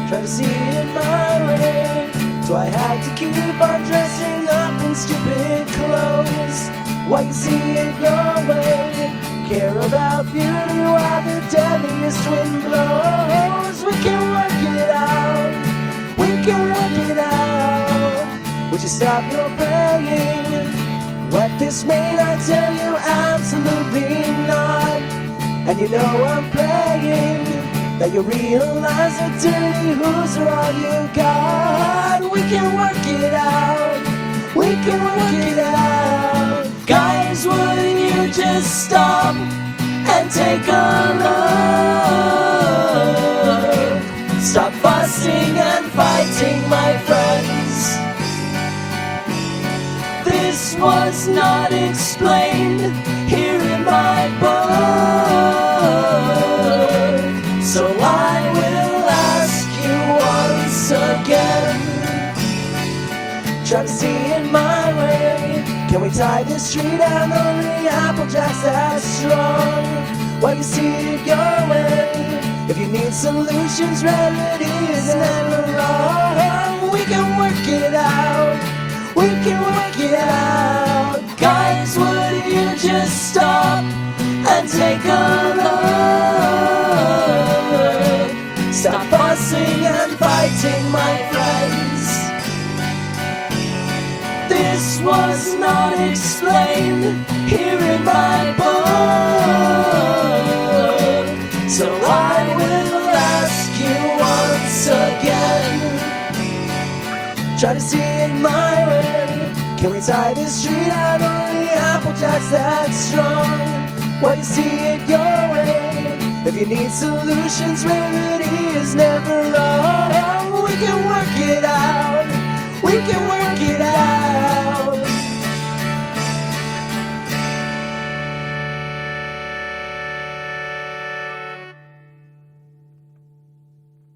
try to see it my way. So I had to keep on dressing up in stupid clothes while you see it your way. Care about beauty while the deadliest wind blows. We can work it out, we can work it out. Would you stop your praying? What this may not tell you, absolutely not. And you know I'm praying that you realize that dirty hooves are all you got. We can work it out, we can work it out. Guys, wouldn't you just stop and take a look? Stop fussing and fighting, my friends. This was not explained here in my book. So I will ask you once again, try to see it my way. Can we tie this tree down? Only Applejacks that strong. While you see it your way. If you need solutions, remedy is never wrong. We can work it out, we can work it out. Guys, would you just stop and take a look? Stop fussing and fighting, my friends. This was not explained here in my book. So I will ask you once again, try to see it my way. Can we tie this tree down? Only Applejacks that strong. While you see it your way. If you need solutions, remedy is never wrong. We can work it out, we can work it out.